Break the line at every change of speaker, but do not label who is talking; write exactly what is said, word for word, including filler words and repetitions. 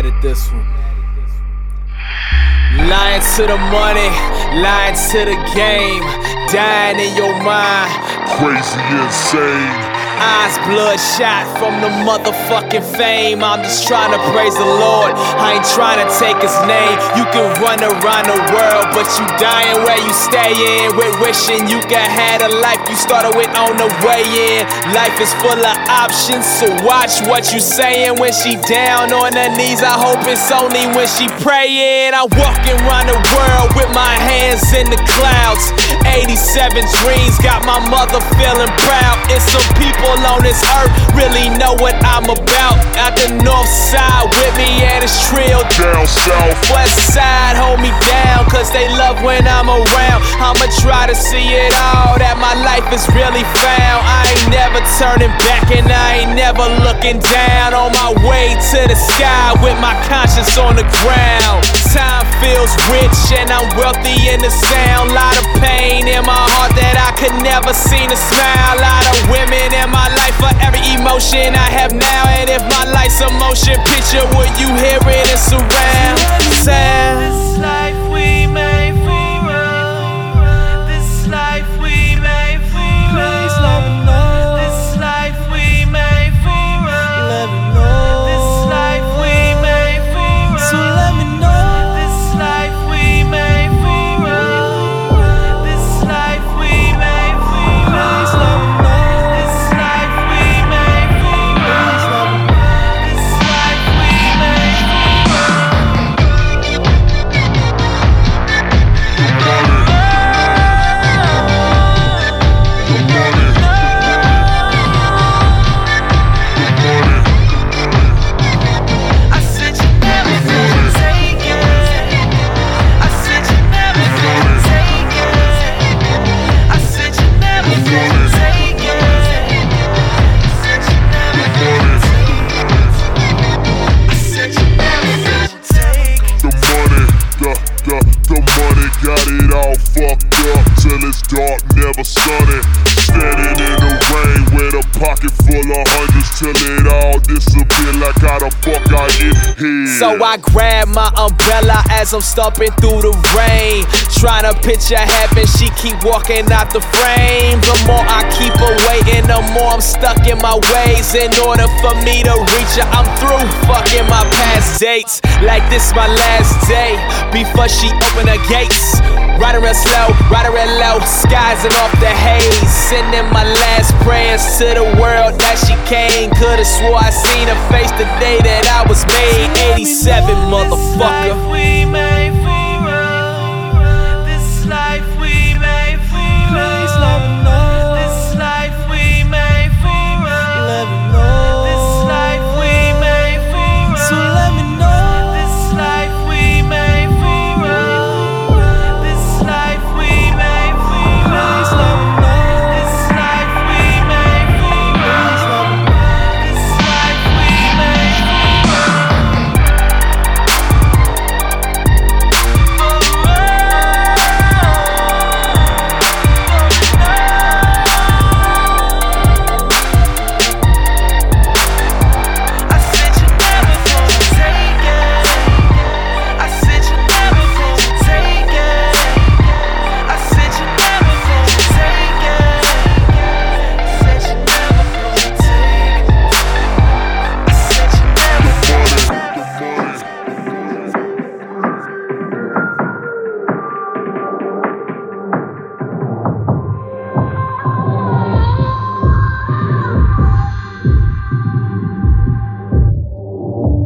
mad at this one. Lying to the money, lying to the game, dying in your mind,
crazy, insane.
eyes bloodshot from the motherfucking fame. I'm just trying to praise the Lord, I ain't trying to take his name. You can run around the world, but you dying where you stayin'. With wishing you could have the life you started with on the way in. Life is full of options, so watch what you sayin'. When she down on her knees, I hope it's only when she prayin'. I'm walking around the world with my hands in the clouds. eighty-seven dreams got my mother feeling proud. It's some people on this earth really know what I'm about. Out the north side with me and it's trill
down south.
West side hold me down, cause they love when I'm around. I'ma try to see it all, that my life is really found. I ain't never turning back and I ain't never looking down. On my way to the sky with my conscience on the ground. Time feels rich and I'm wealthy in the sound. Lot of pain in my heart that I could never seem to smile. Lot of women in my life for every emotion I have now. And if my life's a motion picture, will you hear it in surround sound?
This life we made for us. This life we made for us. This life we made for us. This life we made for us. So let me know. This life we made for us. This life we made for us. This life we made for us. This life we made for us. I said you never gonna take it. I said you never gonna take it. I said you never gonna take it. I said you never gonna take it. I said you never gonna take it.
The money, the, the, the money got it all fucked up till it's dark, never sunny. Standing in the rain with a pocket full of hundreds till it all disappear. Like how the fuck I get here.
So I grab my umbrella as I'm stomping through the rain, trying to picture heaven, she keep walking out the frame. The more I keep her waiting, the more I'm stuck in my ways. In order for me to reach her, I'm through fucking my past dates. Like this my last day, before she open her gates. Riding real slow, riding real low, skising off the haze. Sending my last prayers to the world that she came. Could've swore I seen her face the day that I was made. eighty-seven, motherfucker.
This life we made